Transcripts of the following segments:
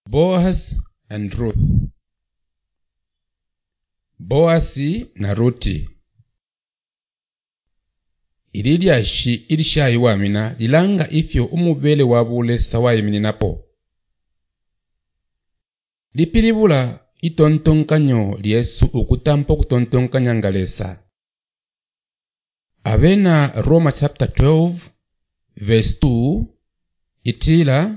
Boaz and Ruth. Boasi na Ruti. Ililyashi ilishayi wamina lilanga ifyo umubele wabule sawayimini napo. Lipilibula itontonkanyo lyesu ukutampo kutontonkanya ngalesa. Abena Roma chapter 12 verse 2 itila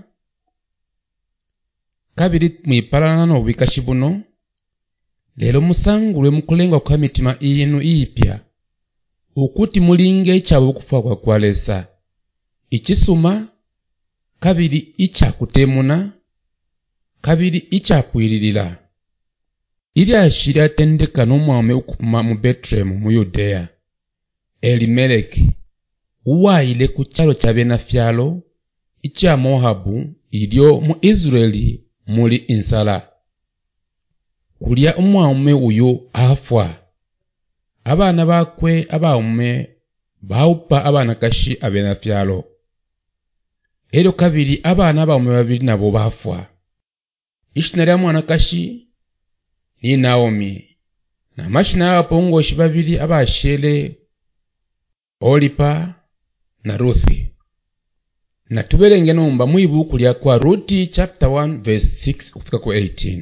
kabiri mwipalana no bikashibuno lelo musangulwe mukulenga kwa mitima iyinu iyipya ukuti mulinge chawo kufa kwa kwalesa ichisuma kabiri ichakutemuna kabiri ichapwililila ilyashira tendeka n'omwami ukuma mu Bethlehem mu Yudea Elimeleki uwaile ku chalo cha benafyalo icha Moabu ilyo mu Israeli muli insala kulya umwami uyu afwa abana bakwe abaume baupa abana kashi abenafyalo ero kabiri abana abaume babiri nabo bafwa ishina lya mwana kashi ni Naomi na mashina apongoshi babiri abashele Olipa na Ruthi. Na tubelenge nomba mwibuku lya kwa Ruti chapter 1 verse 6 kufika ku 18.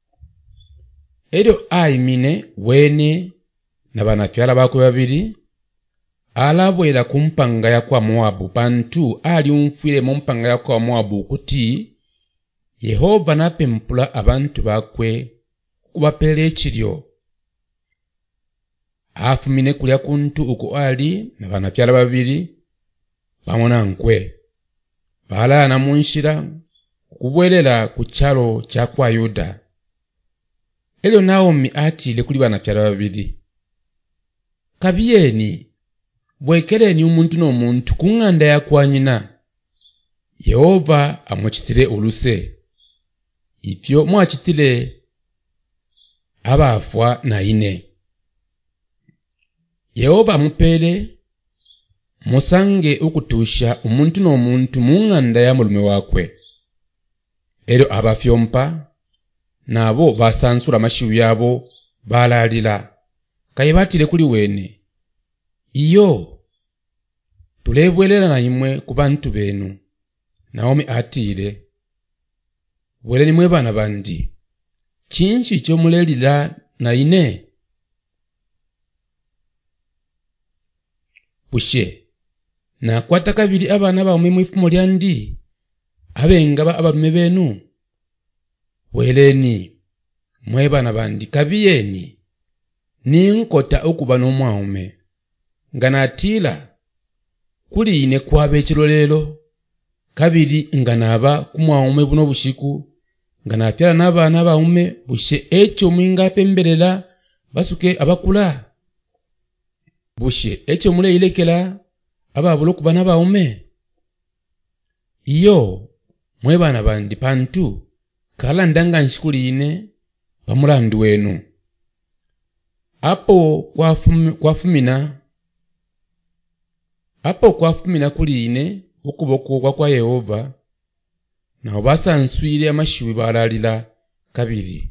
Edo aimine wene na banafyala bakwe babiri alabwera kumpanga ya kwa Moabu pantu ali umfire mu mpanga ya kwa Moabu kuti Yehova napempula abantu bakwe kubapele ekiryo afumine kulya kuntu uko ali na banafyala babiri bamona nkwe balana munshira kubwelela ku chalo cha kwa Yuda. Elyo Naomi atile kuli banafyala babiri kabiyeni bwekereni umuntu n'omuntu kunganda ya kwa nyina Yehova amuchitire oluse ifyo mwachitile abafwa na ine Yehova amupele musange ukutusha umuntu n'omuntu munganda ya mulume wakwe ero abafyompa nabo basansura mashiwu yabo balalila kayibatile kuli wene iyo tulebwelela na imwe ku bantu benu. Naomi atile bweleni mwe bana bandi chinchi cho mulelila na ine bushe na kwata kabiri abana baumwe mwifumo lyandi abengaba abalume benu bweleni mwe bana bandi kabiyeni ninkota okuba n'omwaume nganatila kuli ine kwabe ekirolelo kabiri nganaba kumwaume buno bushiku nganapyala n'abaana baume bushe ekyo mwinga pembelela basuke abakula bushe ekyo muleyilekela ababulo kubana baume iyo mwe bana bandi pantu kala ndanga nshikuli ine bamulandu wenu apo kwafumina kuli ine ukuboko kwa Yehova na basanswire amashiwi balalila kabiri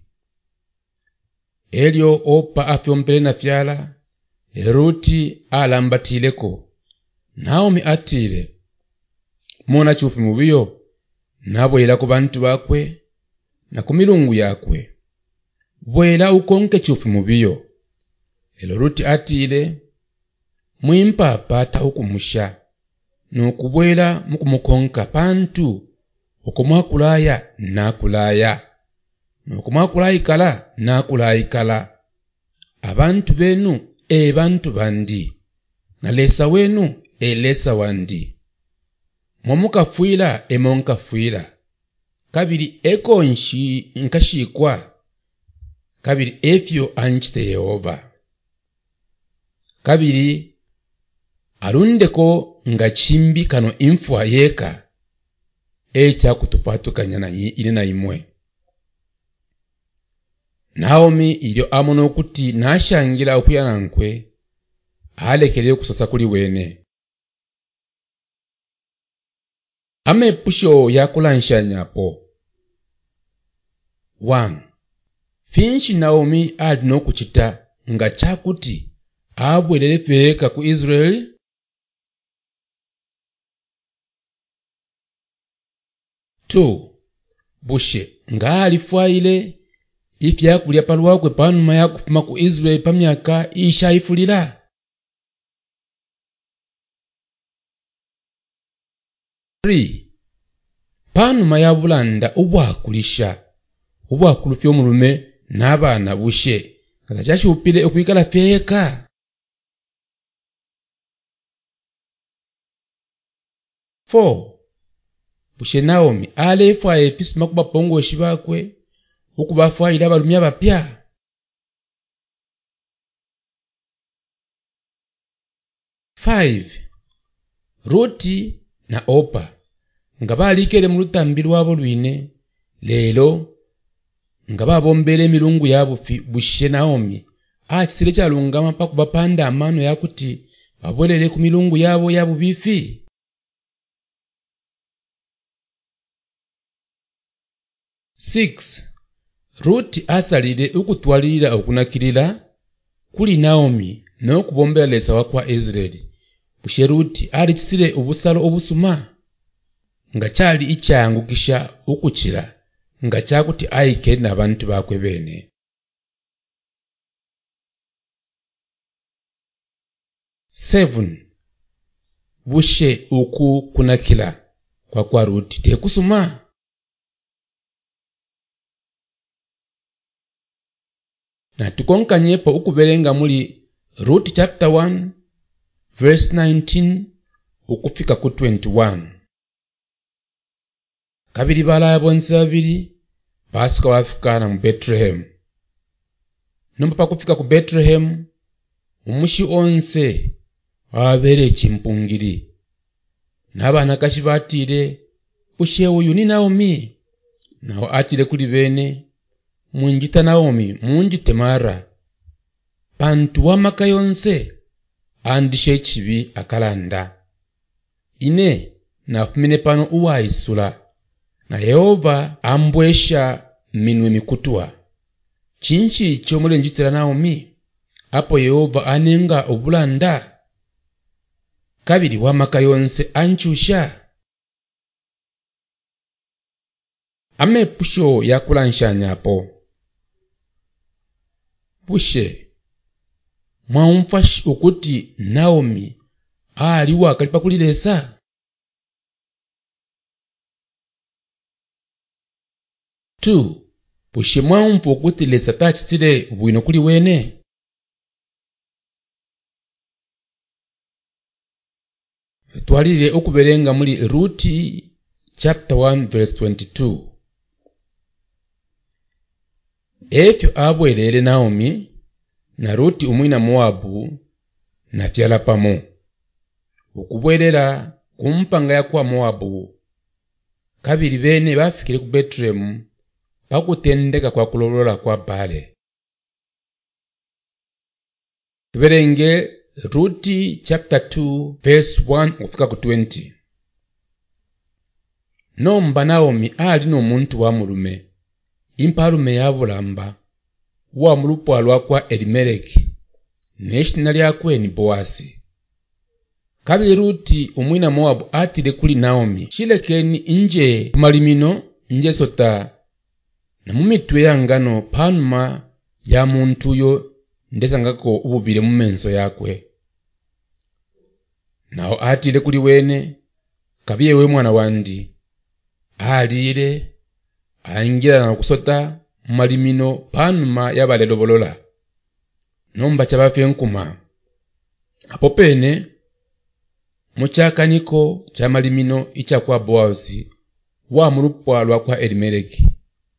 elyo opa afyompele na fyala Ruti alambatileko Naomi atile mona chufi mubiyo nabwela ku bantu bakwe na kumilungu yakwe bwela ukonke chufi mubiyo elo Ruti atile mwimpa pata ukumusha nokubwela mukumukonka pantu okumwakulaya nakulaya nokumwakulayikala nakulayikala abantu benu bantu bandi na lesa wenu lesa wandi mwamukafuila monkafuila kabiri eko nkashikwa kabiri efyo anchite Yehova kabiri alundeko nga chimbi kano infwa yeka echa kutupatukanya na ine na imwe. Naomi ilyo amono okuti nashangira okuyana nkwe alekele kusosa kuli wene amepusho yakulanshanya po 1. Finchi Naomi alina okuchita nga chakuti abwerere peeka ku Israeli? 2. Bushe nga alifwaile ifyakulya palwakwe panuma ya kufuma ku Israeli pa myaka ishayifulira? 3. Panuma ya bulanda ubwakulisha ubwakulufya omulume n'abaana bushe nga chashupile okwikala feeka? 4. Bushe Naomi alefwaile pisima kubapongoshi bakwe ukubafwaile abalumi abapya? 5. Ruti na Opa nga balikele mu lutambi lwabo lwine lelo nga babombele emilungu yabo Bushe Naomi achisile chalungama pa kubapanda amano yakuti babwelele ku milungu yabo yabu bifi? 6. Ruti asalile ukutwalira okunakilila kuli Naomi n'okubombela lesawa kwa Israeli. Bushe Ruti alichisile ubusalo obusuma nga chali ichangukisha ukuchila nga chakuti aike n'abantu bakwe bene. 7. Bushe uku kunakila kwa Ruti tekusuma? Na tukonkanyepo ukubelenga muli Ruti chapter 1 verse 19 ukufika ku 21. Kabili balaya bonse babili basuka bafikana mu Bethlehem. Nomba pakufika ku Bethlehem umushi onse wabere chimpungiri n'abana kashi batire Bushe uyu ni Naomi naho atire kuli bene munjita Naomi munjite Mara pantu wamaka yonse andishe echibi akalanda ine nafumine pano uwaisula na Yehova ambwesha minwe mikutwa chinchi chomule njitira Naomi apo Yehova anenga obulanda kabili wamaka yonse anchusha amepusho yakulanshanya Bushe mwaumfashi ukuti Naomi aliwa kalipa kulilesa? 2. Bushe mwaumfa ukuti lesa tachitile bwino kuli wene? Twalile okubelenga muli Ruti chapter 1 verse 22. Ekyo abwelele Naomi na Ruti umwina Moabu na fyala pamo ukubwelela kumpanga ya kwa Moabu. Kabili bene bafikile ku Bethlehem pakutendeka kwa kulolola kwa Bale. Tuberenge Ruti chapter 2 verse 1 kufika ku 20. Nomba Naomi ali n'omuntu wa mulume impalume ya bulamba wa mulupwa lwakwa Elimeleki neshina lyakwe ni Boasi. Kabili Ruti umwina Moabu atile kuli Naomi shilekeni inje kumalimino nje sota na mumitwe ya ngano panuma ya muntu yo ndesangako ububile mumenso yakwe. Nao atile kuli wene kabiye we mwana wandi alile aingira na kusota mumalimino panuma ya balelobolola nomba chabafe nkuma apo pene muchakaniko cha malimino icha kwa Boasi wa mulupwa lwakwa Elimeleki.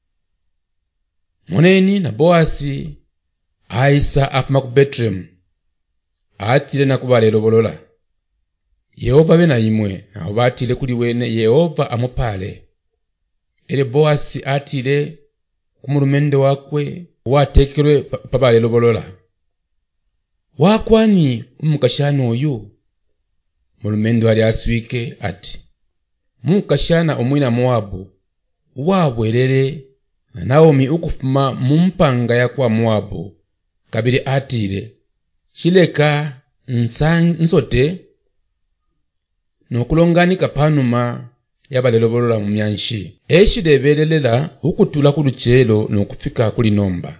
Moneni na Boasi aisa afuma ku Bethlehem atile na kubalelobolola Yehova bena imwe nao batile kuli wene Yehova amupale. Ele Boasi atile kumulumende wakwe watekelwe pabalelobolola wakwani umukashana oyu? Mulumende wali aswike ati mukashana omwina Moabu wabwelele na Naomi ukufuma mumpanga ya kwa Moabu kabiri atile shileka nsote nokulonganika panuma yabalelobolola mu myanshi eshilebelelela ukutula ku luchelo nokufika kuli nomba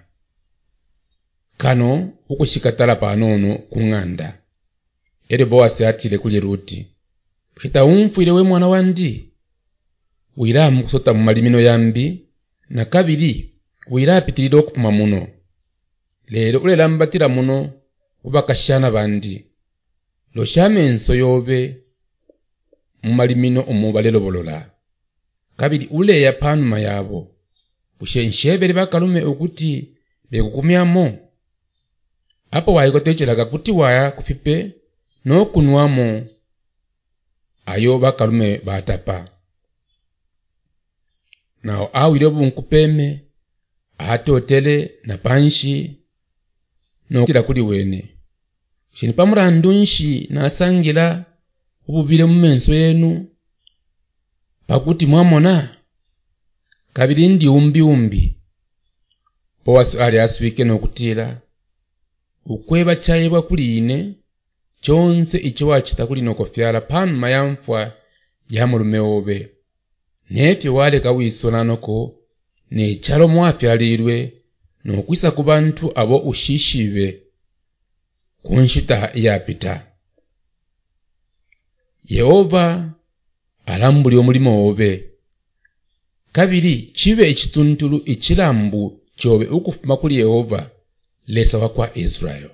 kano ukushikatala panono kung'anda ere Boasi atile kuli Ruti pita umfwile we mwana wandi wiramu kusota mu malimino yambi na kabiri wirapitilira okupuma muno lero ulela mbatira muno ubakashana bandi loshamenso yobe mu malimino omubalelobolola kabiri ule ya panuma yabo bushenshebele bakalume okuti bekukumyamo apo wayikotechelaga kuti waya kufipe nokunwamo ayo bakalume batapa nao awile bunkupeme atotele na panshi no kila kuli wene shini pamulandu nshi nasangila ububile mumenso yenu pakuti mwamona kabiri ndi umbi Boasi ali aswike nokutila ukweba chayibwa kuli ine chonse icho wachita kuli nokofyala panuma ya mfwa ya mulume obe nefye waleka wisolanoko nechalo mwafyalirwe nokwisa ku bantu abo ushishibe kunshita yapita Yehova alambuli omulimo obe kabiri chibe ekituntulu ichilambu chobe ukufuma kuli Yehova lesa wakwa Israel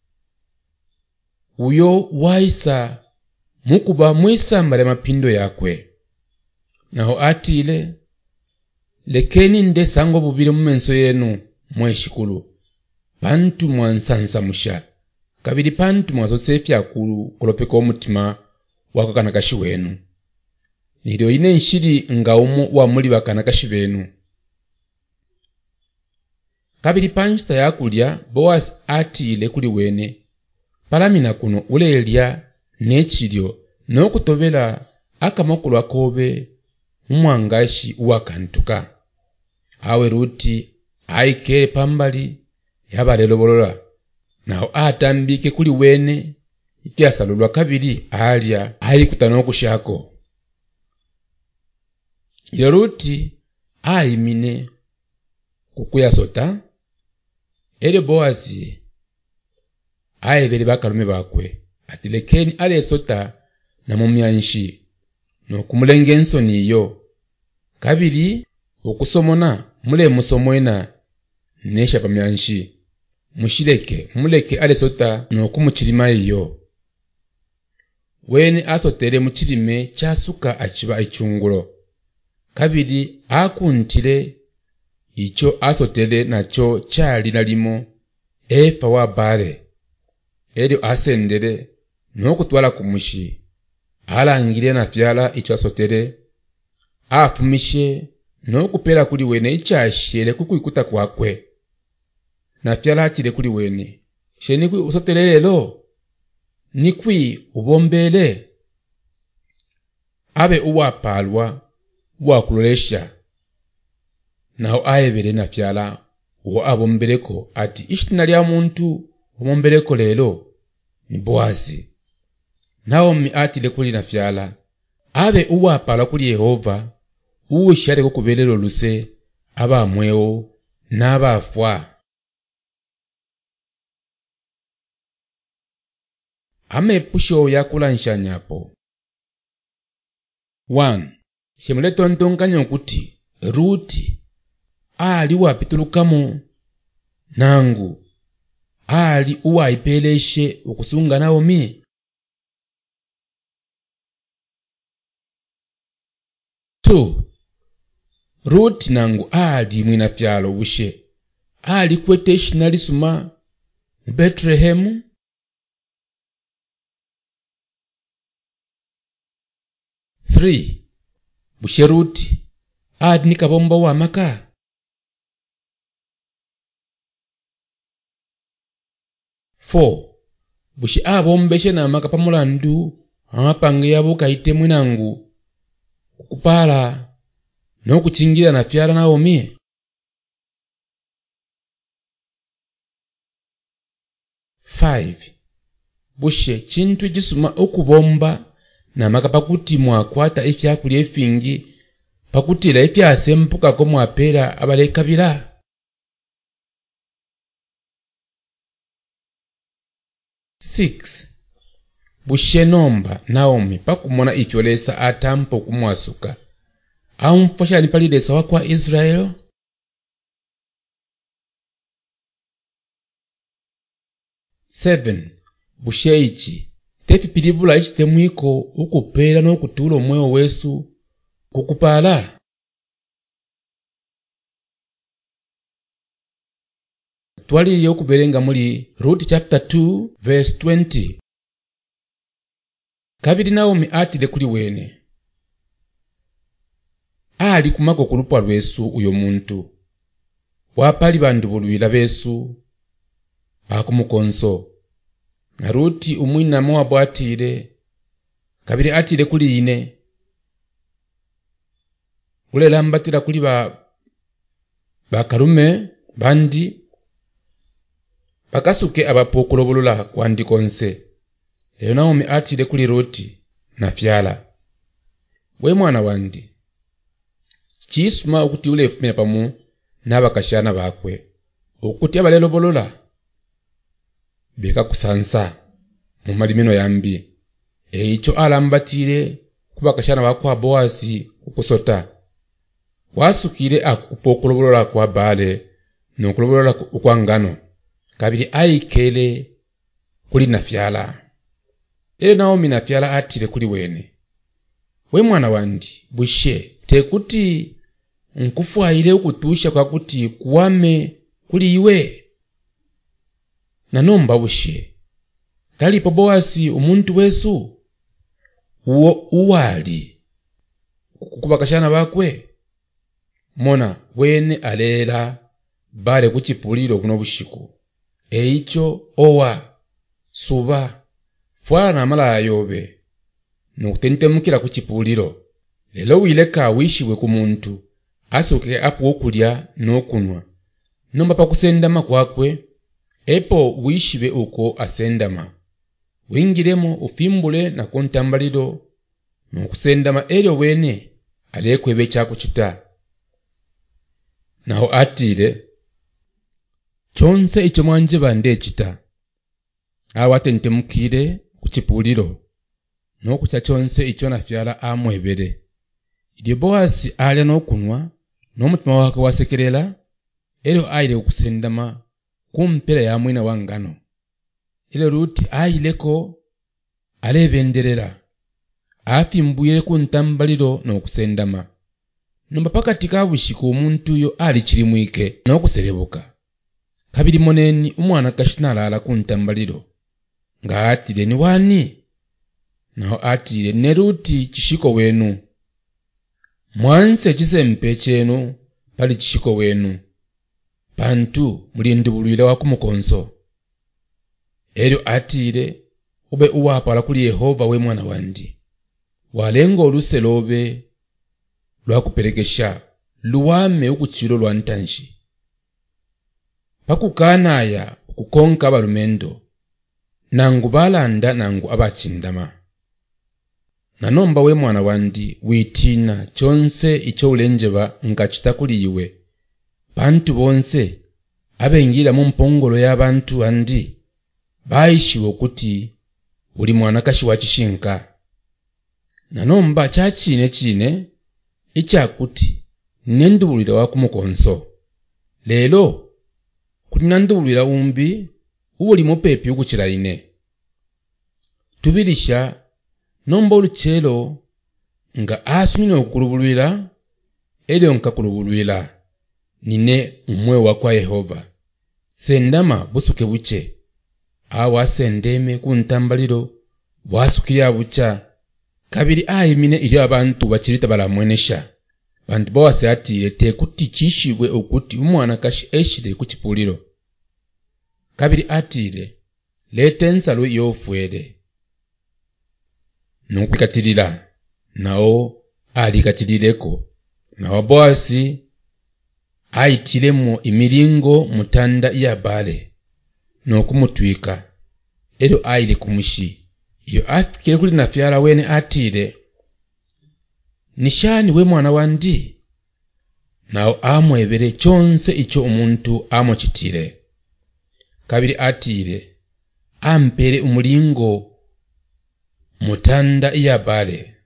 uyo waisa mukuba mwisambale mapindo yakwe naho atile lekeni nde sango bubile mumenso yenu mweshikulu pantu mwansansa musha kabiri pantu mwasosefya kulu kolopeka omutima wakakanakashi wenu nilio ine nshiri ngaumo wa muli bakanakashi benu kabiri panchita yakulya Boasi atile kuli wene palamina kuno ulelya nechilyo nokutobela akamakulu akobe mumwangashi wakantuka awe Ruti aikele pambali yabalelobolola nao atambike kuli wene ikyasalulwa kabiri alya ayikutana okushako Ruti ayimine kukuyasota ere Boasi ayebele bakalume bakwe atilekeni alesota na mumyanshi nokumulenge ensoni iyo kabiri okusomona mule musomwena nesha pamyanshi mushileke muleke alesota nokumuchilima iyo wene asotere muchilime chasuka achiba ichungulo kabiri akuntile icho asotere nacho chali nalimo efa wa bale elio asendele nokutwala kumushi alangile na fyala icho asotere afumishe nokupela kuli wene ichashele kukuikuta kwakwe na fyala atile kuli wene shenikwi usotere lelo nikwi ubombele abe uwapalwa wakulolesha nao ayebele na fyala uwo abombeleko ati ishitina lya muntu ubombeleko lelo ni Boasi Naomi atile kuli na fyala abe uwapala kuli Yehova uwushale kukubelelo luse abamweo n'abafwa amepusho yakulansha nyapo 1 shemule tontonkanya okuti Ruti ali wapitulukamo nangu ali uwaipeleshe okusunga Naomi 2 Ruti nangu ali mwina fyalo bushe ali kweteshi nalisuma Bethlehem 3 bushe Ruti adi nikabomba wa maka 4 bushe abombeshe na maka pamulandu amapange yabo kaite mwinangu kupala no kuchingira na fyala Naomi 5 bushe chintu chisuma okubomba namaka pakuti mwakwata efyakulya efingi pakutila efyasempukako mwapera abalekabira. Bushe nomba Naomi pakumona ifyolesa atampo kumwasuka aumfashani palidesa wakwa Israel. 7 bushe ichi tefipilibula ichitemwiko ukupela n'okutula omwewo wesu kukupala. Twalile okubelenga muli Ruth chapter 2 verse 20. Kabili Naomi atile kuli wene ali kumako kulupwa lwesu uyo muntu wapali bandu buluwila besu akumukonso. Na Ruti umwina Moabu atile kabili atile kuli ine ulela mbatila kuli bakalume bandi bakasuke abapokulobulula kwandikonse. Eyo Naomi atile kuli Ruti na fyala, we mwana wandi chisuma okuti ulefumira pamu n'abakashana bakwe okuti abalelobolola beka kusansa mu malimeno yambi. Eicho alambatile kubakashana bakwa Boasi ukusota wasukile akupokulobolola kwa bale n'okulobolola kwa ngano kabili aikele kuli na fyala. Naomi na fyala atile kuli wene, we mwana wandi bushe tekuti nkufwaile ukutusha kwa kuti kuwame kuli iwe. Nanomba bushe talipo Boasi umuntu wesu uwo uwali kubakashana bakwe mona wene alela bale kuchipulilo kuno bushiku. Eicho owa suba fwala na mala ayobe n'okutentemukira kuchipulilo. Lelo wileka wishibwe ku muntu asuke apo okulya n'okunwa nomba pakusendama kwakwe epo wishibe uko asendama wingiremo ufimbule na kontambalilo n'okusendama elyo wene alekwebe chakuchita. Naho atile chonse icho mwanje bande chita awatentemukire kuchipulilo n'okucha chonse icho na fyala amwebere. Ilyo Boasi alya n'okunwa n'omutima wake wasekelela elyo aile okusendama kumpela ya mwina wa ngano. Elyo Ruti aileko alebendelela afimbuyile ku ntambalilo n'okusendama nomba pakati ka bushiku omuntu yo ali chilimwike n'okuselebuka. Kabili moneni umwana kashinalala ku ntambalilo nga atile ni wani? Naho atile ne Ruti chishiko wenu mwanse chisempe chenu pali chishiko wenu pantu mulindi bulwile wakumukonso. Elyo atile ube uwapala kuli Yehova we mwana wandi walenga oluse lobe lwakupelekesha luwame ukuchilo lwa ntanshi pakukanaya kukonka balumendo nangu balanda nangu abachindama. Nanomba we mwana wandi witina chonse icho ulenjeba nkachita kuli iwe bantu bonse abengira mu mpongolo y'abantu andi baishiwe kuti uli mwana kashi wa chishinka. Nanomba chine ichakuti nendubulira wakumukonso lelo kuti nandubulira umbi uli mupepi ukuchira ine tubilisha nomba uluchelo nga asunine okulubulwila elyo nkakulubulwila nine umwe wakwa Yehova sendama busuke buche awa sendeme ku ntambalilo bwasukira bucha kabili ayimine ili abantu bachirita balamwenesha bantu Boasi atile tekuti chishibwe okuti umwana kashi eshile kuchipulilo. Kabili atile lete nsalo yofwele nukikatilila nao alikatilileko nawo Boasi aitilemo imilingo mutanda iya bale n'okumutwika ero aile kumushi iyo afikire kuli nafyala wene atile nishani we mwana wandi nawo amwebere chonse icho umuntu amochitire. Kabiri atile ampere umulingo mutanda iyabale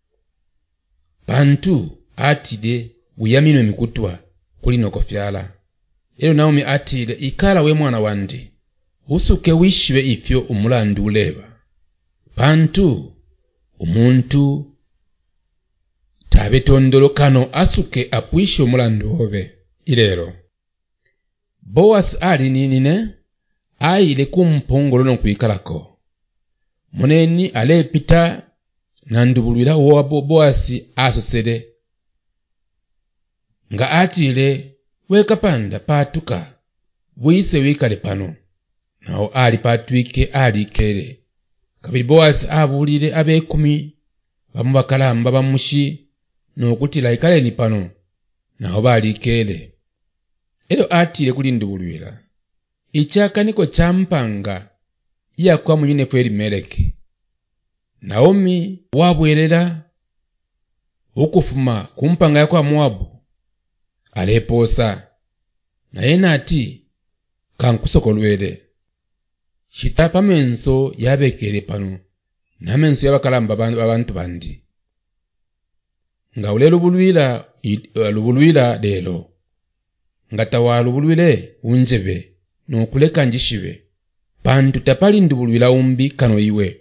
bantu atile uyaminwe mikutwa kuli nokofyala. Ero Naomi atile ikala we mwana wandi usuke wishiwe ifyo umulandu uleba bantu umuntu tabe tondolo kano asuke apwishe umulandu obe. Ilero Boaz ali ninine aile kumpongolo nokwikalako muneni alepita nandubulwila wa Boaz asosele nga atile wekapanda patuka bwise wikale pano nawo ali patwike ali kele. Kabiri Boaz abulire abekumi bamubakalamba bamushi nokutila ikaleni pano nawo bali kele. Ero atile kulindubulwila ichakaniko champanga iyakwa munyine pweli Meleki. Naomi wabwelela ukufuma kumpanga yakwa Moabu aleposa naye nati kankusokolwele shitapa menso yabekele pano na menso yabakalamba abantu bandi nga ule lubulwila lelo ngata walubulwile unjebe nokuleka njishibe bantu tapali ndubulwila umbi kano iwe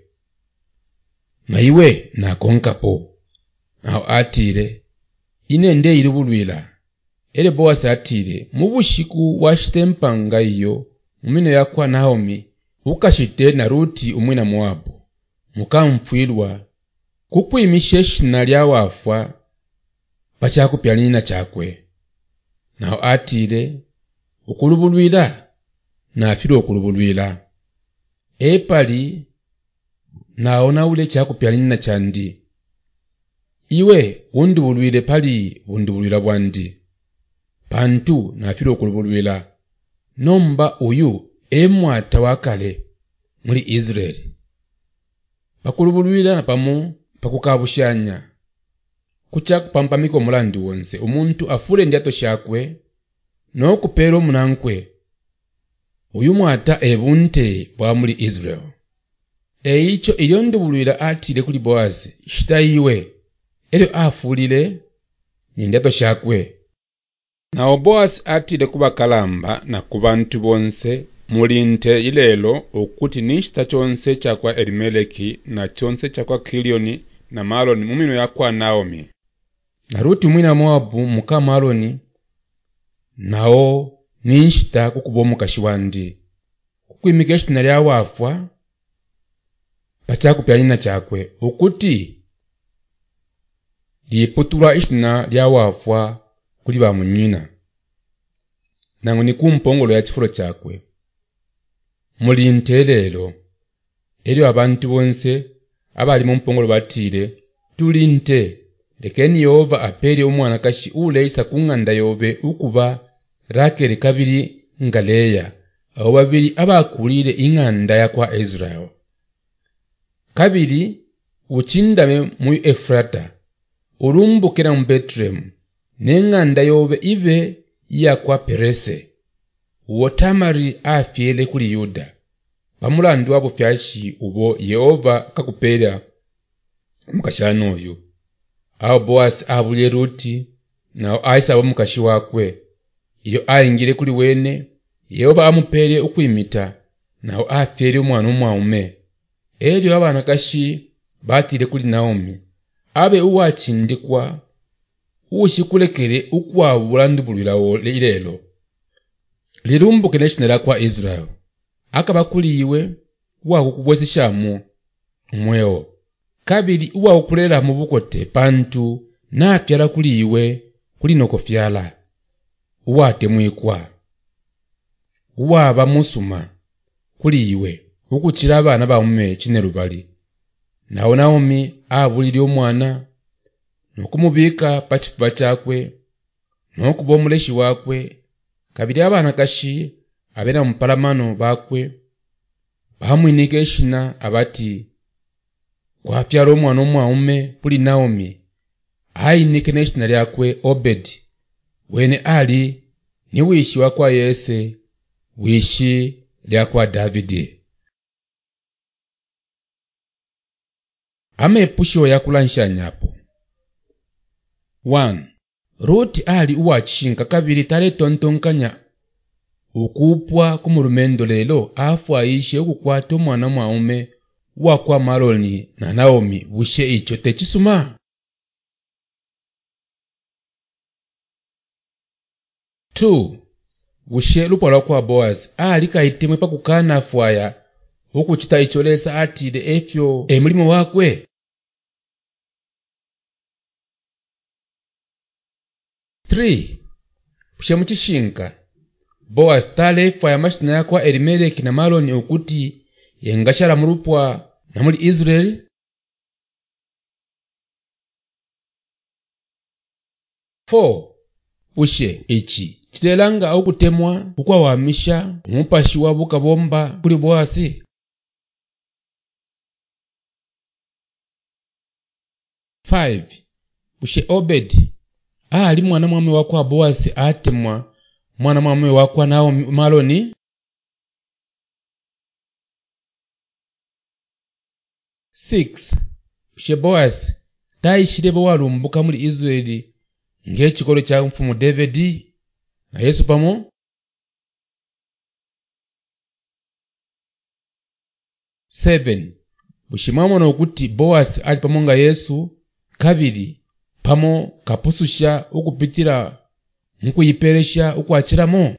na iwe nakonkapo. Aho atile ine nde ilubulwila. Ele Boaz atile mubushiku washitempanga iyo mumino yakwa Naomi ukashite na Ruti umwina Moabu mukamfwilwa kukwimisha eshina lya wafwa pachakupyalina chakwe. Naho atile ukulubulwila nafiro okulubulwila epali naona ule chakupyalina chandi iwe undubulwile pali undubulwila bwandi bantu nafiro okulubulwila nomba uyu emwata wakale muri Israeli bakulubulwila na pamu pakukabushanya kuchakupampamiko mulandu wonse umuntu afule ndiato shakwe nokupera omunankwe uyu mwata ebunte bwa muri Israeli. Eicho ilyo ndubulwila atile kuli Boaz shitaiwe elyo afulile nindiato shakwe. Nawo Boaz atile kubakalamba na kubantu bonse mulinte ilelo okuti nishita chonse chakwa Elimeleki na chonse chakwa Kilioni na Maloni mumino yakwa Naomi. Na Ruti mwina Moabu muka Maloni nawo nishita kukubomukashi wandi kukwimika eshina lya wafwa pachakupyalina chakwe ukuti liputula eshina lya wafwa kuli bamunyina nango ni kumpongolo ya chifulo chakwe. Mulinte lelo elyo abantu bonse abali mu mpongolo batile tulinte lekeni Yehova apere omwana kashi uleisa kunganda yobe ukuba Rakeli kabiri nga Leya abo babiri abakulire inganda yakwa Israel. Kabiri uchindame mu Efrata urumbukira mu Bethlehem n'enganda yobe ibe yakwa Perese uwo Tamari afyele kuli Yuda bamulandu wabo fyashi ubo Yehova kakupera mukashano oyo. Aho Boaz abulye Ruti nawo aisa abo mukashi wakwe iyo ayingire kuli wene Yehova amupere ukwimita nawo afyele omwana omwaume. Elyo abana kashi batile kuli Naomi abe uwachindikwa ushikulekele ukwabula ndubulwila ilelo lirumbuke neshina lakwa Israel akaba kuliwe wakukubweseshamu umweo. Kabiri uwakulela mu bukote pantu nafyala kuliwe kulinokofyala uwatemwikwa uwaba musuma kuliwe ukuchira abana bamume chinerubali. Nawo Naomi abulile omwana nokumubika pachifuba chakwe nokuba omuleshi wakwe. Kabiri abana kashi abena mupalamano bakwe bamwinika eshina abati kwafyala omwana omwaume puli Naomi ayinike n'eshina lyakwe Obedi wene ali ni wishi wakwa Yese wishi lyakwa Davidi. Amepushiwa yakulanshanyapo. 1. Ruti ali uwachishinga kabiri tale tontonkanya ukupwa kumurumendo lelo afu aishe ukukwata omwana mwaume wakwa Maloni na Naomi bushe icho techisuma. 2. Bushe lupala kwa Boaz ali kaitemwe pakukana afwaya ukuchita icholesa atide efyo emulimo wakwe. 3. Bushe muchishinga Boaz tale efwaya mashina yakwa Elimeleki na Maloni ukuti yengashala mulupwa na muli Israeli. 4. Bushe ichi chilelanga ukutemwa ukwawamisha umupashi wa bukabomba kuli Boasi. 5. Bushe Obedi ali mwana mwame wakwa Boasi atemwa mwana mwame wakwa Naomi Maloni. 6. Bushe Boasi taishile bawalumbuka muli Israeli ng'ekikolo kya mfumu Davidi na Yesu pamo. 7. Bushimamona ukuti Boasi ali pamo nga Yesu kabiri pamo kapususha ukupitira nkuyiperesha ukwachiramo.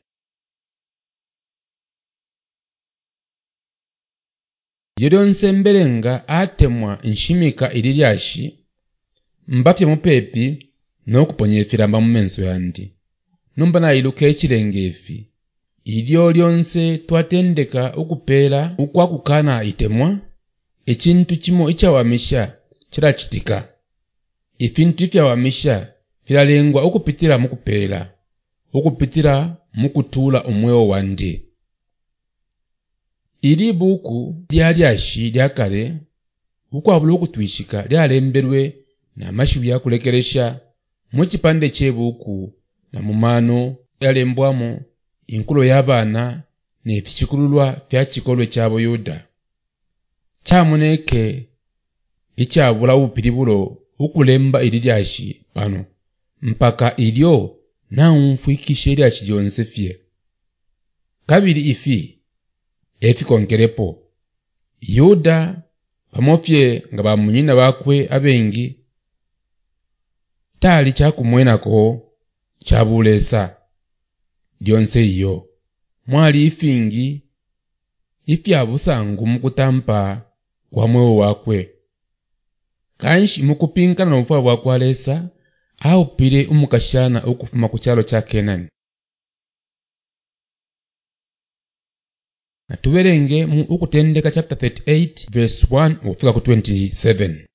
Yonse mbelenga atemwa nshimika ililyashi mbapye mupepi n'okuponyefiramba mu menso yandi numba nayiluka echilengefi ilyo lyonse twatendeka ukupela ukwakukana itemwa echintu chimo ichawamisha chilachitika. Ifintu ifyawamisha filalengwa ukupitira mukupela ukupitira mukutula umweo wandi. Ili buku lyalyashi lyakale ukwabula ukutwishika lyalemberwe na mashibu yakulekelesha muchipande chebuku na mumano yalembwamo inkulo y'abana n'efichikululwa fyachikolwe chabo Yuda. Chamuneke ichabula upili bulo ukulemba ililyashi pano mpaka ilyo na umfuikishe ilyashi lyonse fye. Kabiri ifi efikonkerepo Yuda pamofye nga bamunyina bakwe abengi tali chakumwenako chabulesa lyonse iyo mwali ifingi ifyabusangu mukutampa kwa mweo wakwe kanshi mukupinkana n'obufwa bwakwalesa awupile umukashana ukufuma ku chalo cha Kenani. Natuberenge mu ukutendeka chapter 38 verse 1 ufika ku 27.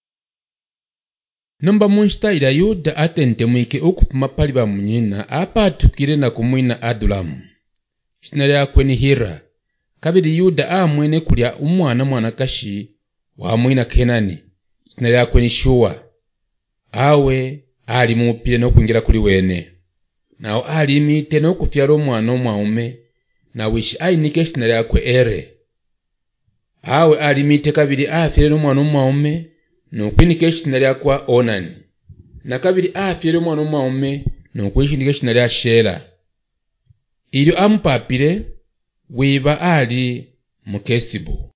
Nomba munshitayila Yuda atentemwike ukufuma pali bamunyina apatukile na kumwina Adulamu shina lyakwe ni Hira. Kabiri Yuda amwene kulya umwana kashi wa mwina Kenani shina lyakwe ni Shuwa awe ali mupile n'okwingira kuli wene nawo ali imite n'okufyala omwana omwaume na wishi ayinike shina lyakwe Ere awe ali imite kabiri afyele n'omwana omwaume n'okwinika shina lyakwa Onani na kabiri afyele omwana omwaume n'okwinika shina lya Shela. Ilyo amupapile wiba ali mukesibu.